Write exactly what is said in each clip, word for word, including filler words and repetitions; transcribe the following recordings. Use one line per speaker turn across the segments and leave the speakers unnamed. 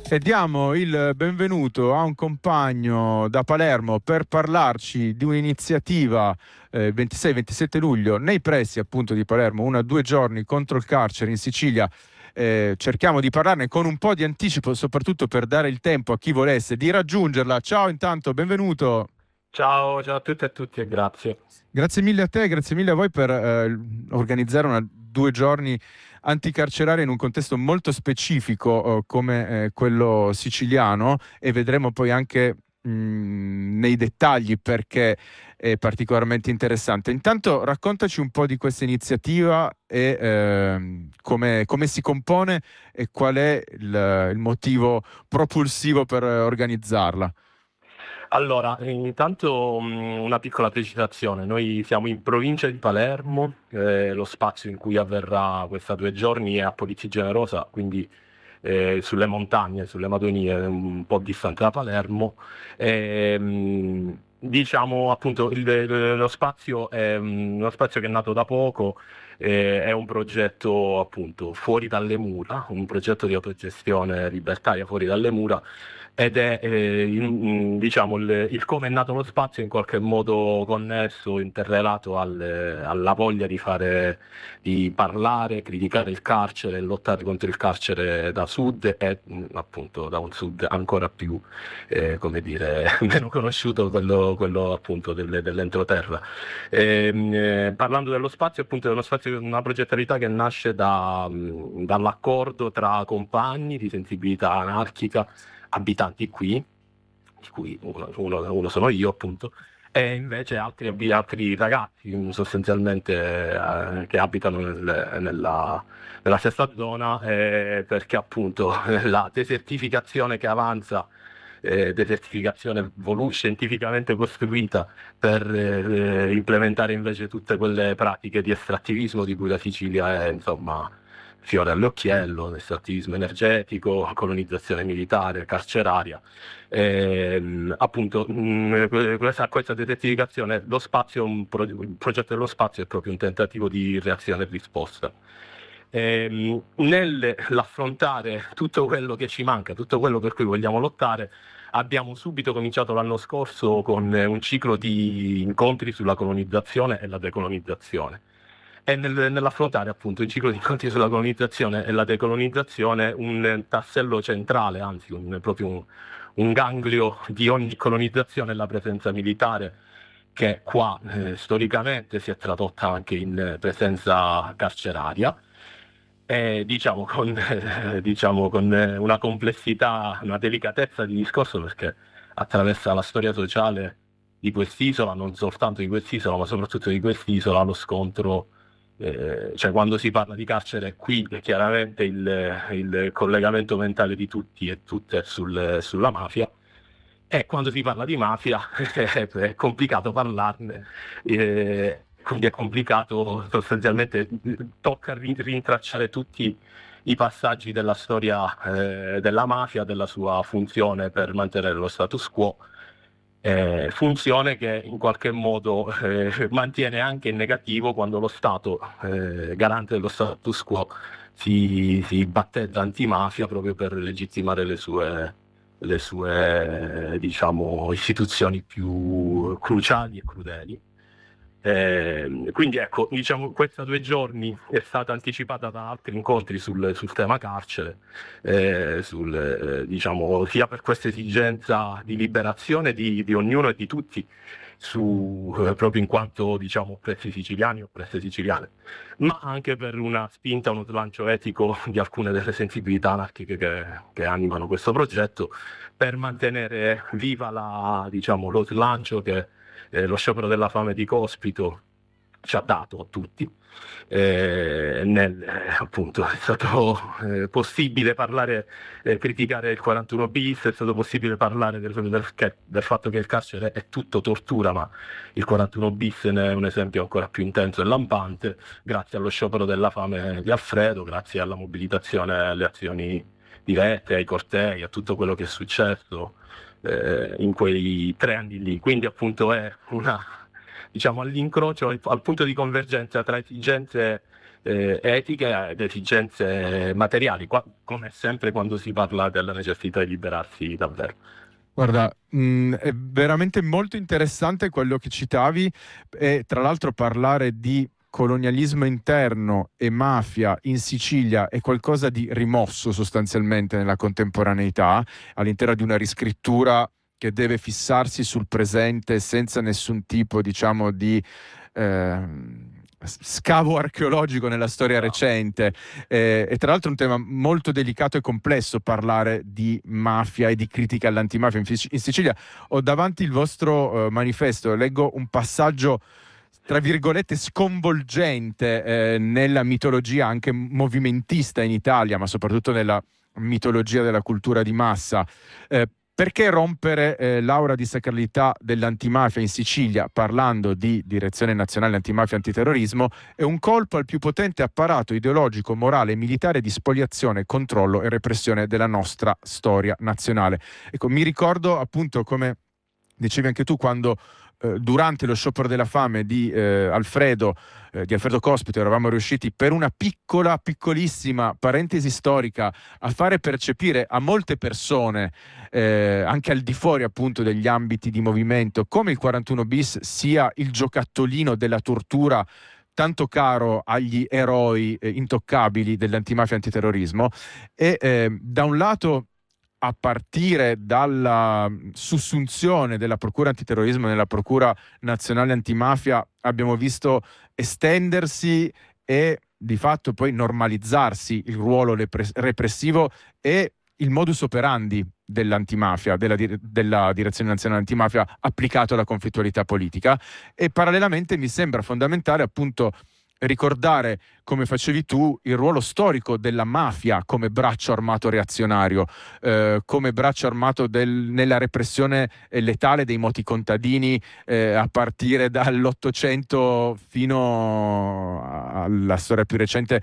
E diamo il benvenuto a un compagno da Palermo per parlarci di un'iniziativa eh, ventisei ventisette luglio nei pressi appunto di Palermo, una due giorni contro il carcere in Sicilia. Eh, cerchiamo di parlarne con un po' di anticipo, soprattutto per dare il tempo a chi volesse di raggiungerla. Ciao, intanto, benvenuto.
Ciao, ciao a tutti e a tutti e grazie.
Grazie mille a te, grazie mille a voi per eh, organizzare una due giorni anticarceraria in un contesto molto specifico eh, come eh, quello siciliano, e vedremo poi anche mh, nei dettagli perché è particolarmente interessante. Intanto raccontaci un po' di questa iniziativa e ehm, come, come si compone e qual è il, il motivo propulsivo per eh, organizzarla.
Allora, intanto mh, una piccola precisazione. Noi siamo in provincia di Palermo, eh, lo spazio in cui avverrà questa due giorni è a Polizzi Generosa, quindi eh, sulle montagne, sulle Madonie, un po' distante da Palermo. E, mh, diciamo appunto il- il- lo spazio è mh, uno spazio che è nato da poco, eh, è un progetto appunto fuori dalle mura, un progetto di autogestione libertaria fuori dalle mura. Ed è, eh, in- diciamo, il, il come è nato lo spazio in qualche modo connesso, interrelato al- alla voglia di fare, di parlare, criticare il carcere, lottare contro il carcere da sud e mh, appunto da un sud ancora più, eh, come dire, meno conosciuto, quello, quello appunto del- dell'entroterra. Ehm, eh, parlando dello spazio, appunto, è uno spazio, una progettualità che nasce da, mh, dall'accordo tra compagni di sensibilità anarchica abitanti qui, di cui uno, uno- uno sono io appunto, e invece altri, abi- altri ragazzi mm, sostanzialmente eh, che abitano nel- nella, nella stessa zona, eh, perché appunto la desertificazione che avanza, eh, desertificazione volu- scientificamente costruita per eh, implementare invece tutte quelle pratiche di estrattivismo di cui la Sicilia è insomma fiore all'occhiello, estrattivismo energetico, colonizzazione militare, carceraria. Ehm, appunto, mh, questa, questa desertificazione, lo spazio, un pro- il progetto dello spazio è proprio un tentativo di reazione e risposta. Ehm, nell'affrontare tutto quello che ci manca, tutto quello per cui vogliamo lottare, abbiamo subito cominciato l'anno scorso con un ciclo di incontri sulla colonizzazione e la decolonizzazione. E nel- nell'affrontare appunto il ciclo di incontri sulla colonizzazione e la decolonizzazione, un tassello centrale, anzi un, proprio un, un ganglio di ogni colonizzazione è la presenza militare, che qua eh, storicamente si è tradotta anche in eh, presenza carceraria. E, diciamo con, eh, diciamo con eh, una complessità, una delicatezza di discorso, perché attraversa la storia sociale di quest'isola, non soltanto di quest'isola, ma soprattutto di quest'isola, lo scontro, eh, cioè quando si parla di carcere qui, è chiaramente il, il collegamento mentale di tutti e tutte sul- sulla mafia, e quando si parla di mafia è complicato parlarne, eh, quindi è complicato sostanzialmente, tocca rin- rintracciare tutti i passaggi della storia eh, della mafia, della sua funzione per mantenere lo status quo, eh, funzione che in qualche modo eh, mantiene anche in negativo quando lo Stato, eh, garante dello status quo, si, si battezza antimafia proprio per legittimare le sue, le sue, eh, diciamo, istituzioni più cruciali e crudeli. Eh, quindi ecco, diciamo, questa due giorni è stata anticipata da altri incontri sul, sul tema carcere, eh, sul, eh, diciamo, sia per questa esigenza di liberazione di, di ognuno e di tutti, su, eh, proprio in quanto diciamo, oppressi siciliani o oppresse siciliane, ma anche per una spinta, uno slancio etico di alcune delle sensibilità anarchiche che, che animano questo progetto, per mantenere viva la, diciamo, lo slancio che eh, lo sciopero della fame di Cospito ci ha dato a tutti. Eh, nel, eh, appunto è stato eh, possibile parlare, eh, criticare il quarantuno bis, è stato possibile parlare del, del, che- del fatto che il carcere è tutto tortura, ma il quarantuno bis ne è un esempio ancora più intenso e lampante, grazie allo sciopero della fame di Alfredo, grazie alla mobilitazione, alle azioni dirette, ai cortei, a tutto quello che è successo eh, in quei tre anni lì. Quindi appunto è una, diciamo, all'incrocio, al punto di convergenza tra esigenze eh, etiche ed esigenze materiali, qua- come sempre quando si parla della necessità di liberarsi davvero.
Guarda, mh, è veramente molto interessante quello che citavi e tra l'altro parlare di colonialismo interno e mafia in Sicilia è qualcosa di rimosso sostanzialmente nella contemporaneità, all'interno di una riscrittura che deve fissarsi sul presente senza nessun tipo, diciamo, di ehm, scavo archeologico nella storia recente. Eh, e tra l'altro è un tema molto delicato e complesso parlare di mafia e di critica all'antimafia. In, Fic- in Sicilia ho davanti il vostro eh, manifesto, leggo un passaggio tra virgolette sconvolgente eh, nella mitologia anche movimentista in Italia, ma soprattutto nella mitologia della cultura di massa. Eh, perché rompere eh, l'aura di sacralità dell'antimafia in Sicilia, parlando di Direzione Nazionale Antimafia e Antiterrorismo, è un colpo al più potente apparato ideologico, morale e militare di spoliazione, controllo e repressione della nostra storia nazionale. Ecco, mi ricordo appunto, come dicevi anche tu, quando eh, durante lo sciopero della fame di eh, Alfredo, eh, di Alfredo Cospito, eravamo riusciti per una piccola, piccolissima parentesi storica a fare percepire a molte persone, eh, anche al di fuori appunto degli ambiti di movimento, come il quarantuno bis sia il giocattolino della tortura tanto caro agli eroi eh, intoccabili dell'antimafia e antiterrorismo. E eh, da un lato, a partire dalla sussunzione della Procura Antiterrorismo nella Procura Nazionale Antimafia, abbiamo visto estendersi e di fatto poi normalizzarsi il ruolo repressivo e il modus operandi dell'antimafia, della, della Direzione Nazionale Antimafia applicato alla conflittualità politica. E parallelamente mi sembra fondamentale appunto ricordare, come facevi tu, il ruolo storico della mafia come braccio armato reazionario, eh, come braccio armato del, nella repressione letale dei moti contadini, eh, a partire dall'Ottocento fino alla storia più recente, eh,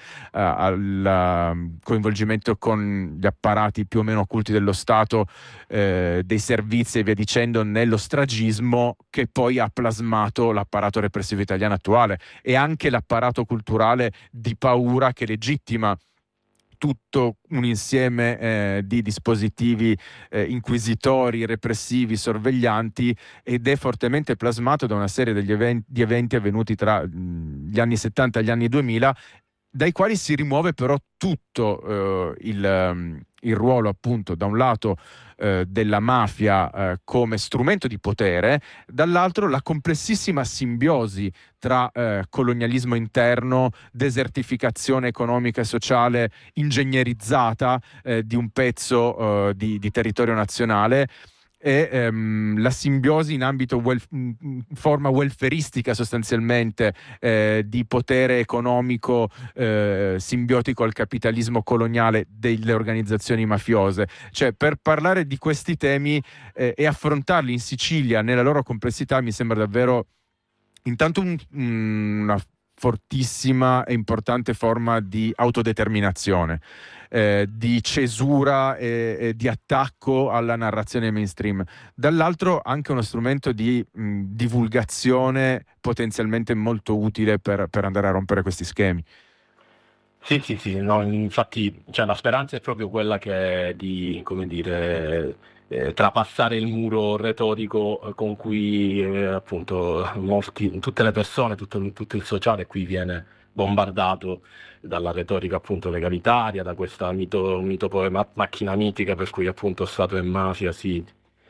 al coinvolgimento con gli apparati più o meno occulti dello Stato, eh, dei servizi e via dicendo, nello stragismo che poi ha plasmato l'apparato repressivo italiano attuale e anche l'apparato culturale di paura che legittima tutto un insieme eh, di dispositivi eh, inquisitori, repressivi, sorveglianti, ed è fortemente plasmato da una serie degli eventi, di eventi avvenuti tra mh, gli anni settanta e gli anni duemila, dai quali si rimuove però tutto eh, il, um, il ruolo appunto da un lato eh, della mafia eh, come strumento di potere, dall'altro la complessissima simbiosi tra eh, colonialismo interno, desertificazione economica e sociale ingegnerizzata eh, di un pezzo eh, di, di territorio nazionale, e ehm, la simbiosi in ambito wel- in forma welfaristica sostanzialmente eh, di potere economico eh, simbiotico al capitalismo coloniale delle organizzazioni mafiose. Cioè, per parlare di questi temi eh, e affrontarli in Sicilia nella loro complessità mi sembra davvero intanto un, una fortissima e importante forma di autodeterminazione, eh, di cesura e, e di attacco alla narrazione mainstream. Dall'altro anche uno strumento di mh, divulgazione potenzialmente molto utile per, per andare a rompere questi schemi.
Sì, sì, sì, no, infatti, cioè, la speranza è proprio quella che è di, come dire, eh, trapassare il muro retorico eh, con cui eh, appunto molti, tutte le persone, tutto, tutto il sociale qui viene bombardato dalla retorica appunto legalitaria, da questa mito, mito ma- macchina mitica per cui appunto Stato e mafia si,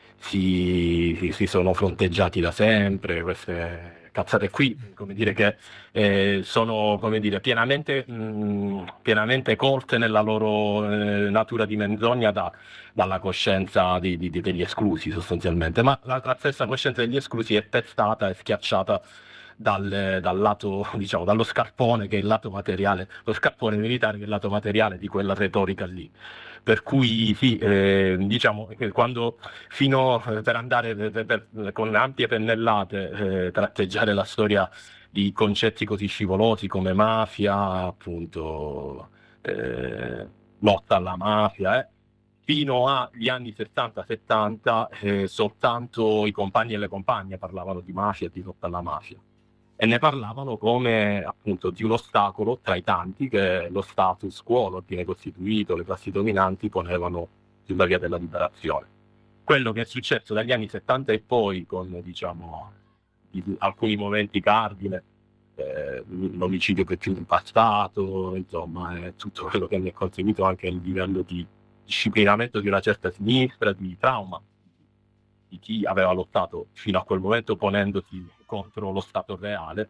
si, si- si sono fronteggiati da sempre, queste cazzate qui, come dire che eh, sono come dire, pienamente, mh, pienamente colte nella loro eh, natura di menzogna da- dalla coscienza di- di- degli esclusi sostanzialmente, ma la, la stessa coscienza degli esclusi è pestata e schiacciata dal, dal lato, diciamo, dallo scarpone che è il lato materiale, lo scarpone militare che è il lato materiale di quella retorica lì. Per cui sì, eh, diciamo che quando fino eh, per andare per- per- con ampie pennellate eh, tratteggiare la storia di concetti così scivolosi come mafia, appunto, eh, lotta alla mafia, eh, fino agli anni sessanta settanta eh, soltanto i compagni e le compagne parlavano di mafia e di lotta alla mafia. e ne parlavano come appunto di un ostacolo tra i tanti che lo status quo, l'ordine costituito, le classi dominanti ponevano sulla via della liberazione. Quello che è successo dagli anni settanta e poi, con diciamo alcuni momenti cardine, eh, l'omicidio per più impacciato, insomma, è tutto quello che mi è conseguito anche a livello di disciplinamento di una certa sinistra, di trauma di chi aveva lottato fino a quel momento ponendosi contro lo Stato reale.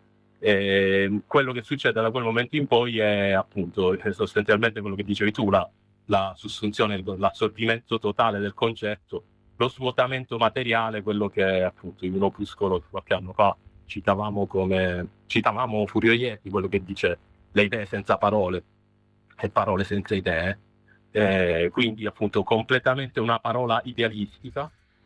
E quello che succede da quel momento in poi è appunto sostanzialmente quello che dicevi tu, la, la sussunzione, l'assorbimento totale del concetto, lo svuotamento materiale, quello che appunto in un opuscolo qualche anno fa citavamo come citavamo Furio Ieti, quello che dice le idee senza parole e parole senza idee, eh, quindi appunto completamente una parola idealistica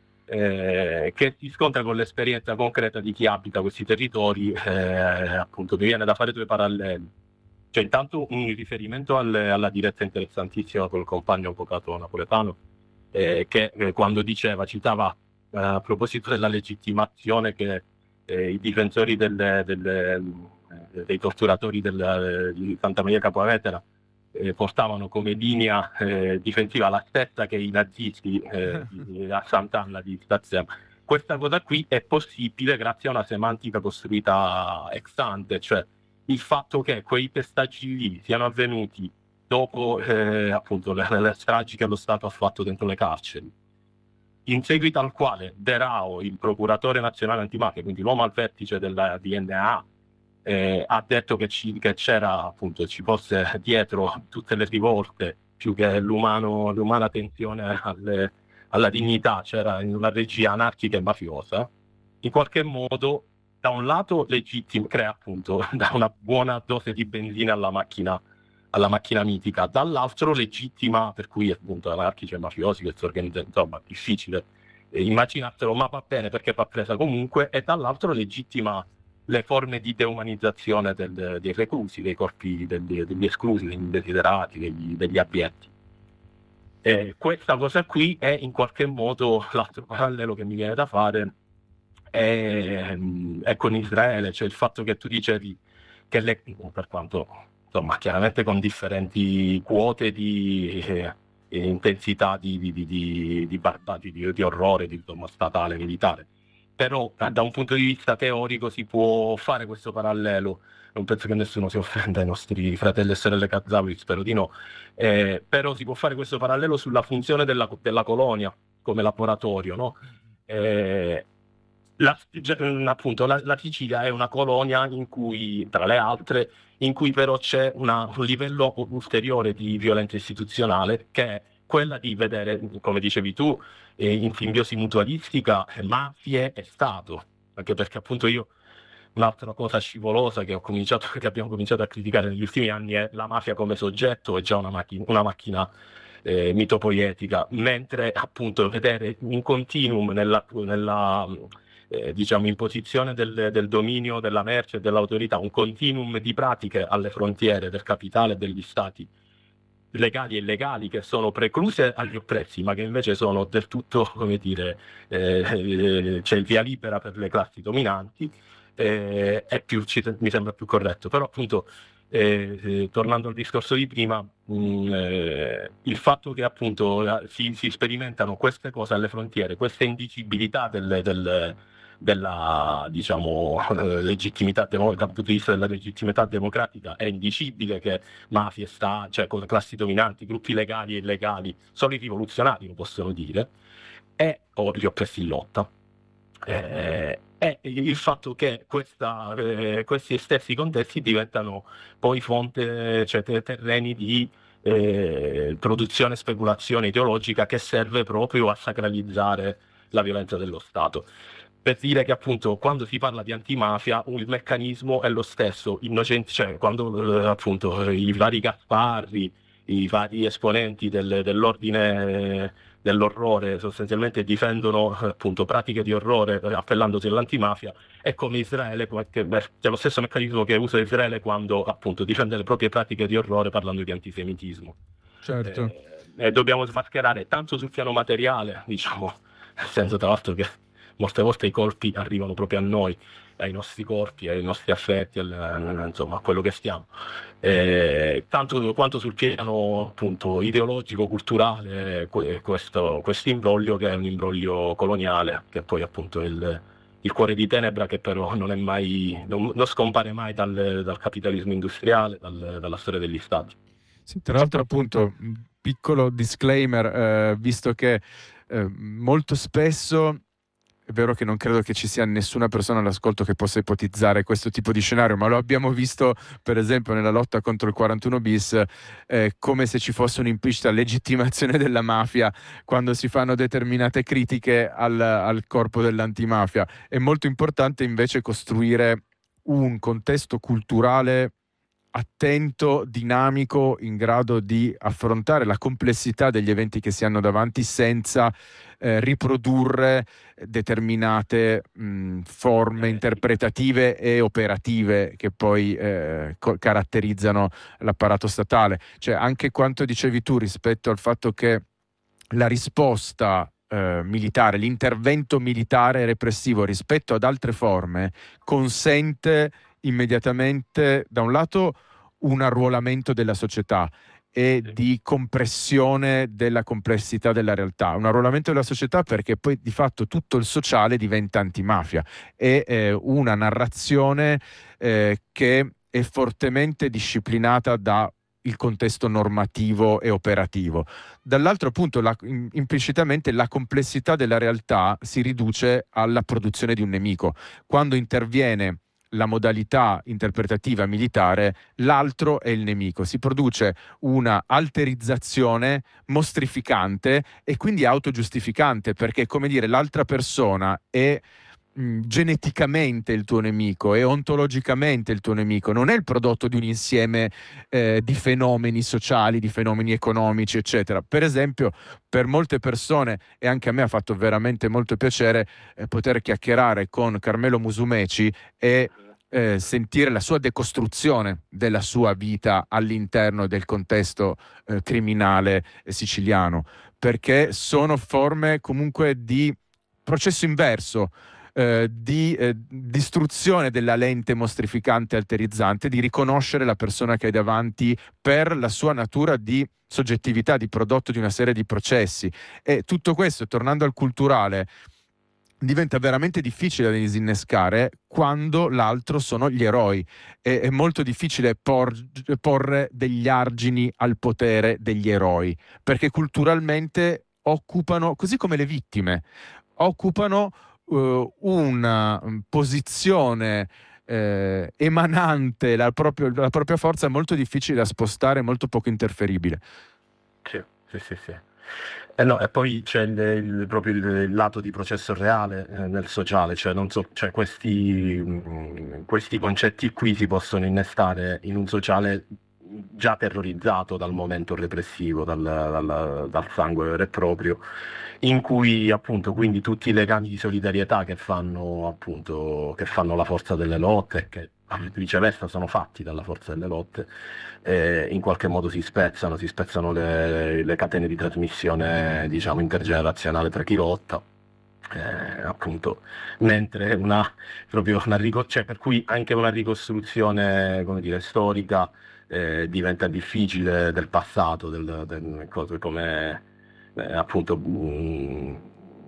eh, che si scontra con l'esperienza concreta di chi abita questi territori. Eh, appunto mi viene da fare due paralleli. Cioè, intanto un riferimento alle, alla diretta interessantissima col compagno avvocato napoletano, eh, che eh, quando diceva, citava eh, a proposito della legittimazione che eh, i difensori del, del, eh, dei torturatori del, di Santa Maria Capua Vetere eh, portavano come linea eh, difensiva la stessa che i nazisti eh, di, a Sant'Anna di Stazzema. Questa cosa qui è possibile grazie a una semantica costruita ex ante, cioè il fatto che quei pestaggi lì siano avvenuti dopo eh, appunto le, le stragi che lo Stato ha fatto dentro le carceri, in seguito al quale De Rao, il procuratore nazionale antimafia, quindi l'uomo al vertice della D N A, eh, ha detto che, ci, che c'era appunto ci fosse dietro tutte le rivolte più che l'umano, l'umana tensione alle, alla dignità, c'era una regia anarchica e mafiosa. In qualche modo da un lato legittimo, crea appunto da una buona dose di benzina alla macchina, alla macchina mitica, dall'altro legittima, per cui appunto anarchici e mafiosi che si organizzano, insomma, difficile eh, immaginarselo, ma va bene perché va presa comunque, e dall'altro legittima le forme di deumanizzazione del, dei reclusi, dei corpi degli, degli esclusi, degli indesiderati, degli, degli abietti. E questa cosa qui è in qualche modo l'altro parallelo che mi viene da fare è, è con Israele, cioè il fatto che tu dicevi che le, per quanto insomma chiaramente con differenti quote di eh, intensità di, di, di, di, di, barbati, di, di orrore, di insomma, statale, militare, però da un punto di vista teorico si può fare questo parallelo. Non penso che nessuno si offenda ai nostri fratelli e sorelle Kazawi, spero di no, eh, però si può fare questo parallelo sulla funzione della, della colonia come laboratorio, no? Eh, La, appunto, la, la Sicilia è una colonia in cui, tra le altre, in cui però c'è una, un livello ulteriore di violenza istituzionale, che è quella di vedere, come dicevi tu, eh, in simbiosi mutualistica, mafie e Stato. Anche perché appunto io, un'altra cosa scivolosa che, ho cominciato, che abbiamo cominciato a criticare negli ultimi anni è la mafia come soggetto, è già una, macchina, una macchina eh, mitopoietica, mentre appunto vedere in continuum nella... nella Eh, diciamo imposizione del, del dominio della merce e dell'autorità, un continuum di pratiche alle frontiere del capitale e degli stati legali e illegali che sono precluse agli oppressi, ma che invece sono del tutto, come dire, eh, eh, c'è il via libera per le classi dominanti, eh, è più, ci, mi sembra più corretto. Però appunto eh, eh, tornando al discorso di prima, mh, eh, il fatto che appunto si, si sperimentano queste cose alle frontiere, questa indicibilità del, del della diciamo eh, legittimità demo- dal punto di vista della legittimità democratica è indicibile che mafie, sta, cioè con classi dominanti, gruppi legali e illegali, solo i rivoluzionari lo possono dire, e o gli oppressi in lotta. Eh, è il fatto che questa, eh, questi stessi contesti diventano poi fonte, cioè te- terreni di eh, produzione e speculazione ideologica che serve proprio a sacralizzare la violenza dello Stato. Per dire che appunto quando si parla di antimafia il meccanismo è lo stesso, innocenti, cioè quando eh, appunto i vari Gasparri, i vari esponenti del, dell'ordine eh, dell'orrore sostanzialmente difendono eh, appunto pratiche di orrore eh, appellandosi all'antimafia, è come Israele, che, beh, c'è lo stesso meccanismo che usa Israele quando appunto difende le proprie pratiche di orrore parlando di antisemitismo.
Certo.
Eh, e dobbiamo smascherare tanto sul piano materiale, diciamo, nel senso tra l'altro che molte volte i colpi arrivano proprio a noi, ai nostri corpi, ai nostri affetti, al- insomma a quello che stiamo. Eh, tanto quanto sul piano appunto ideologico, culturale, que- questo questo imbroglio che è un imbroglio coloniale, che poi appunto è il, il cuore di tenebra che però non è mai, non, non scompare mai dal, dal capitalismo industriale, dal- dalla storia degli stati.
Sì, tra l'altro, appunto, un piccolo disclaimer, eh, visto che eh, molto spesso è vero che non credo che ci sia nessuna persona all'ascolto che possa ipotizzare questo tipo di scenario, ma lo abbiamo visto per esempio nella lotta contro il quarantuno bis, eh, come se ci fosse un'implicita legittimazione della mafia quando si fanno determinate critiche al, al corpo dell'antimafia. È molto importante invece costruire un contesto culturale attento, dinamico, in grado di affrontare la complessità degli eventi che si hanno davanti senza eh, riprodurre determinate mh, forme interpretative e operative che poi eh, co- caratterizzano l'apparato statale. Cioè, anche quanto dicevi tu rispetto al fatto che la risposta eh, militare, l'intervento militare repressivo rispetto ad altre forme consente immediatamente, da un lato, un arruolamento della società e di compressione della complessità della realtà. Un arruolamento della società perché poi di fatto tutto il sociale diventa antimafia. È eh, una narrazione eh, che è fortemente disciplinata da il contesto normativo e operativo. Dall'altro punto, la, in, implicitamente la complessità della realtà si riduce alla produzione di un nemico. Quando interviene la modalità interpretativa militare, l'altro è il nemico. Si produce una alterizzazione mostrificante e quindi autogiustificante, perché, come dire, l'altra persona è mh, geneticamente il tuo nemico, è ontologicamente il tuo nemico, non è il prodotto di un insieme eh, di fenomeni sociali, di fenomeni economici, eccetera. Per esempio, per molte persone, e anche a me ha fatto veramente molto piacere eh, poter chiacchierare con Carmelo Musumeci e eh, sentire la sua decostruzione della sua vita all'interno del contesto eh, criminale eh, siciliano, perché sono forme comunque di processo inverso, eh, di eh, distruzione della lente mostrificante alterizzante, di riconoscere la persona che hai davanti per la sua natura di soggettività, di prodotto di una serie di processi. E tutto questo, tornando al culturale, diventa veramente difficile da disinnescare quando l'altro sono gli eroi. È, è molto difficile por- porre degli argini al potere degli eroi, perché culturalmente occupano, così come le vittime, occupano eh, una mm, posizione eh, emanante la, proprio- la propria forza molto difficile da spostare, molto poco interferibile.
Sì, sì, sì, sì. Eh no, e poi c'è il, il- proprio il, il lato di processo reale eh, nel sociale, cioè, non so, cioè questi, mh, questi concetti qui si possono innestare in un sociale già terrorizzato dal momento repressivo, dal, dal- dal sangue vero e proprio, in cui appunto quindi tutti i legami di solidarietà che fanno appunto che fanno la forza delle lotte, che viceversa sono fatti dalla forza delle lotte, eh, in qualche modo si spezzano, si spezzano le, le catene di trasmissione, diciamo, intergenerazionale tra chi lotta. Eh, appunto, mentre una proprio una rico- cioè, per cui anche una ricostruzione, come dire, storica eh, diventa difficile del passato, del, del- cose come eh, appunto mh,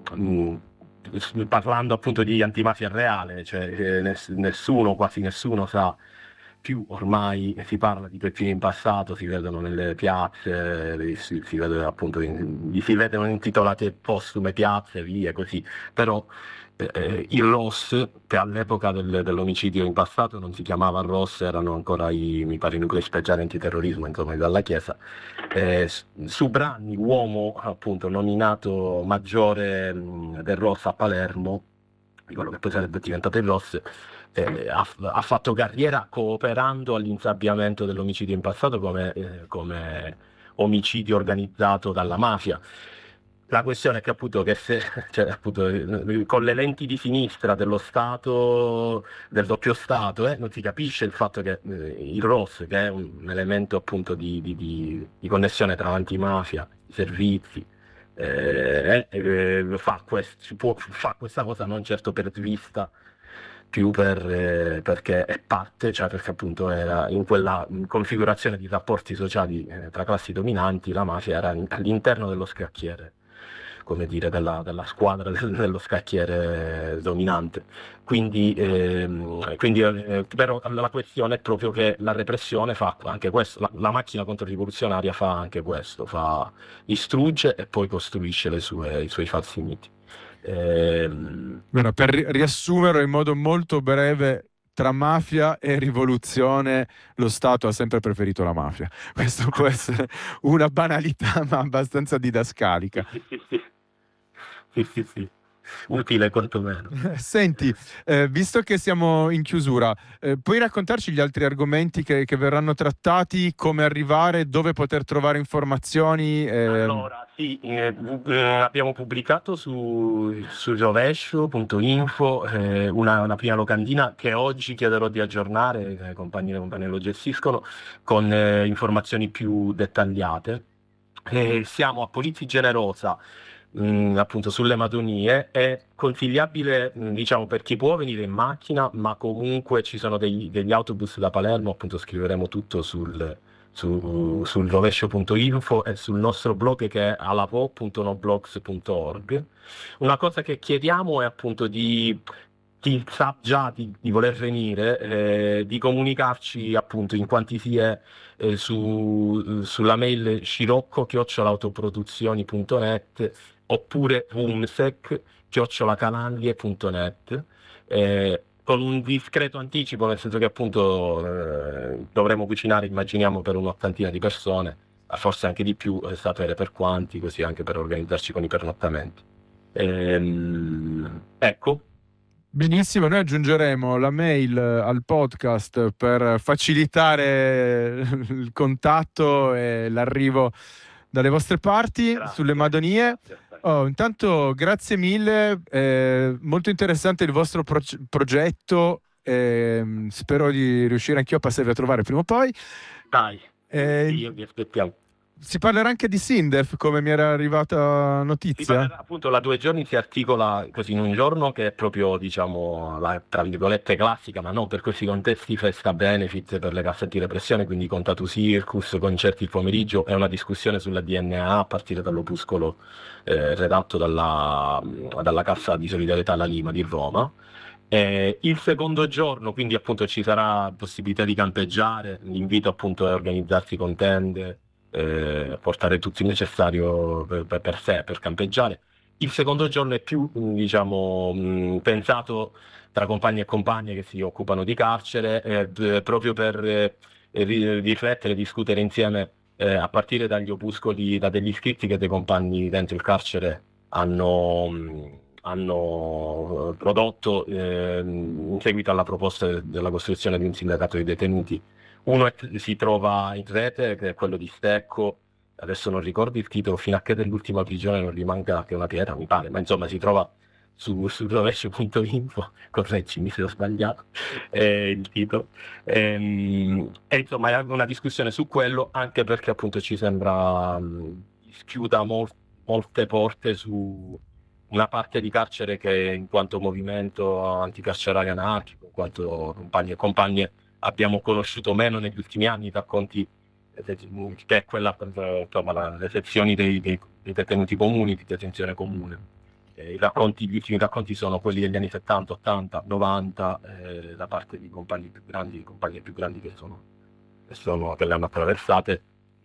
mh, s- parlando appunto di antimafia reale, cioè eh, ness- nessuno, quasi nessuno sa più ormai, si parla di pezzini in passato, si vedono nelle piazze, eh, si, si vede appunto in- gli si vedono intitolate postume piazze, vie così, però eh, il R O S, che all'epoca del- dell'omicidio in passato non si chiamava R O S, erano ancora i, mi pare, i nuclei speciali antiterrorismo, insomma, dalla Chiesa. Eh, S- Subranni, uomo appunto nominato maggiore mh, del R O S a Palermo, di quello che poi sarebbe diventato il R O S, eh, ha, ha fatto carriera cooperando all'insabbiamento dell'omicidio in passato come, eh, come omicidio organizzato dalla mafia. La questione è che appunto, che se, cioè, appunto eh, con le lenti di sinistra dello Stato, del doppio Stato, eh, non si capisce il fatto che eh, il R O S, che è un elemento appunto di, di- di- di connessione tra antimafia, servizi, eh, eh, fa, quest- si può- fa questa cosa non certo per svista, più per, eh, perché è parte, cioè perché appunto era in quella configurazione di rapporti sociali eh, tra classi dominanti, la mafia era in- all'interno dello scacchiere, come dire, della, della squadra del- dello scacchiere dominante. Quindi, ehm, quindi eh, però la questione è proprio che la repressione fa anche questo, la, la macchina controrivoluzionaria fa anche questo, fa, distrugge e poi costruisce le sue- i suoi falsi miti. Ehm,
Allora, per ri- riassumerlo in modo molto breve, tra mafia e rivoluzione, lo Stato ha sempre preferito la mafia. Questo può essere una banalità, ma abbastanza didascalica.
Sì, sì, sì. Sì, sì, sì. Utile quantomeno.
Senti, eh, visto che siamo in chiusura, eh, puoi raccontarci gli altri argomenti che, che verranno trattati, come arrivare, dove poter trovare informazioni? ehm?
Allora, sì, eh, eh, abbiamo pubblicato su, su rovescio punto info eh, una, una prima locandina che oggi chiederò di aggiornare, eh, compagni e compagnie lo gestiscono, con eh, informazioni più dettagliate. Eh, siamo a Polizzi Generosa, mh, appunto sulle Madonie. È consigliabile, mh, diciamo, per chi può venire in macchina, ma comunque ci sono degli, degli autobus da Palermo, appunto scriveremo tutto sul, su- sul rovescio punto info e sul nostro blog che è alavo punto noblogs punto org. Una cosa che chiediamo è appunto di chi sa già di, di voler venire, eh, di comunicarci appunto in quanti si è eh, su, sulla mail scirocco chiocciolautoproduzioni punto net oppure umsec chiocciolacanaglie punto net, eh, con un discreto anticipo, nel senso che appunto eh, dovremo cucinare, immaginiamo, per un'ottantina di persone, ma forse anche di più, eh, sapere per quanti, così anche per organizzarci con i pernottamenti. Ehm, ecco.
Benissimo, noi aggiungeremo la mail eh, al podcast per facilitare il contatto e l'arrivo dalle vostre parti sulle
Grazie,
Madonie.
grazie a te.
Oh, intanto grazie mille, eh, molto interessante il vostro pro- progetto, ehm, spero di riuscire anch'io a passarvi a trovare prima o poi.
Dai,
Eh,
io vi aspettiamo.
si parlerà anche di Sindef, come mi era arrivata
Si
notizia.
parlerà appunto, la due giorni si articola così in un giorno che è proprio, diciamo, la tra virgolette classica, ma non per questi contesti, festa benefit per le casse di repressione, quindi Contatu Circus, concerti il pomeriggio e una discussione sulla D N A a partire dall'opuscolo eh, redatto dalla, dalla Cassa di Solidarietà alla Lima di Roma. Eh, il secondo giorno, quindi appunto ci sarà possibilità di campeggiare, l'invito appunto è organizzarsi con tende, eh, portare tutto il necessario per, per- per sé, per campeggiare. Il secondo giorno è più, mh, diciamo, mh, pensato tra compagni e compagne che si occupano di carcere, eh, d- proprio per eh, ri- riflettere, discutere insieme, eh, a partire dagli opuscoli, da degli iscritti che dei compagni dentro il carcere hanno, mh, hanno eh, prodotto eh, in seguito alla proposta de- della costruzione di un sindacato di detenuti. Uno è- si trova in rete, che è quello di Stecco, adesso non ricordo il titolo, fino a che dell'ultima prigione non rimanga che una pietra, mi pare, ma insomma si trova su, su rovescio punto info, correggimi se ho sbagliato eh, il titolo. Ehm, E, insomma è una discussione su quello, anche perché appunto ci sembra mh, schiuda mol- molte porte su una parte di carcere che in quanto movimento anticarcerario anarchico, in quanto compagni e compagne abbiamo conosciuto meno negli ultimi anni, racconti eh, che è quella per eh, insomma, la- le sezioni dei, dei- dei detenuti comuni, di detenzione comune. Eh, i racconti, gli ultimi racconti sono quelli degli anni settanta, ottanta, novanta, eh, da parte di compagni più grandi, compagnie più grandi che sono, che sono, che le hanno attraversate.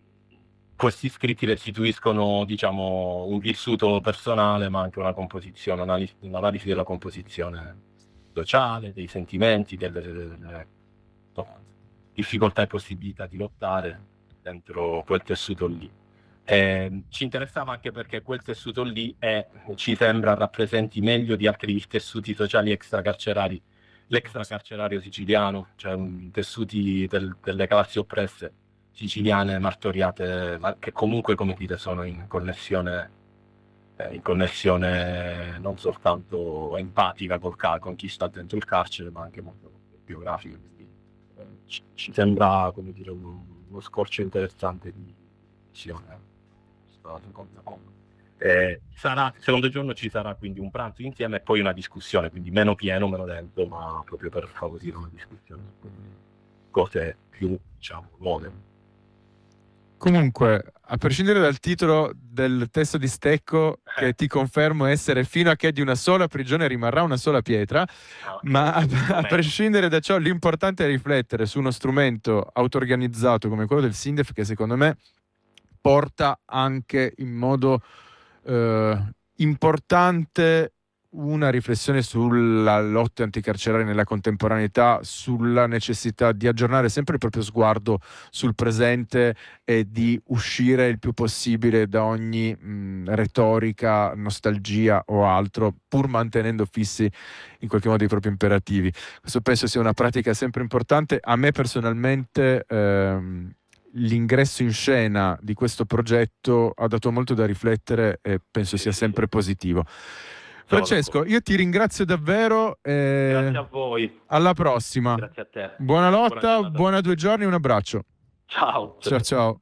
Questi scritti restituiscono, diciamo, un vissuto personale, ma anche una composizione, un'analisi, un'analisi della composizione sociale, dei sentimenti, delle, delle- insomma, difficoltà e possibilità di lottare dentro quel tessuto lì. Eh, ci interessava anche perché quel tessuto lì è, ci sembra rappresenti meglio di altri tessuti sociali extracarcerari, l'extracarcerario siciliano, cioè um, tessuti del- delle classi oppresse siciliane martoriate, ma che comunque, come dire, sono in connessione, eh, in connessione non soltanto empatica col ca- con chi sta dentro il carcere, ma anche molto biografica. Quindi, eh, ci, ci sembra, come dire, uno, uno scorcio interessante di visione. Questa seconda cosa. Eh, sarà, il secondo giorno ci sarà quindi un pranzo insieme e poi una discussione, quindi meno pieno, meno lento, ma proprio per favorire una discussione su cose più, diciamo, nuove.
Comunque, a prescindere dal titolo del testo di Stecco, che ti confermo essere fino a che di una sola prigione rimarrà una sola pietra,
Ah,
ma a, a
momento.
prescindere da ciò, l'importante è riflettere su uno strumento auto-organizzato come quello del SINDEF, che secondo me porta anche in modo eh, importante una riflessione sulla lotta anticarceraria nella contemporaneità, sulla necessità di aggiornare sempre il proprio sguardo sul presente e di uscire il più possibile da ogni mh, retorica, nostalgia o altro, pur mantenendo fissi in qualche modo i propri imperativi. Questo penso sia una pratica sempre importante. A me personalmente ehm, l'ingresso in scena di questo progetto ha dato molto da riflettere e penso sia sempre positivo. Francesco, io ti ringrazio davvero. Eh,
Grazie a voi.
Alla prossima.
Grazie a te.
Buona lotta,
Buona
buona due giorni, un abbraccio.
Ciao.
Ciao ciao.